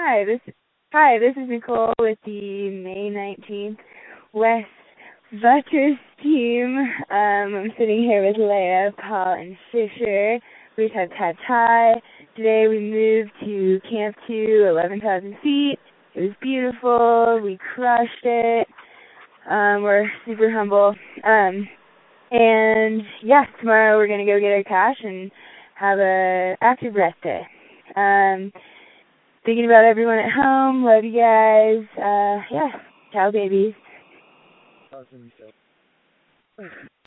Hi, this is Nicole with the May 19th West Buttress team. I'm sitting here with Leah, Paul, and Fisher. We have had Ty. Today we moved to Camp 2, 11,000 feet. It was beautiful. We crushed it. We're super humble. And yes, tomorrow we're going to go get our cash and have a active rest day. Thinking about everyone at home. Love you guys. Ciao, babies. Awesome.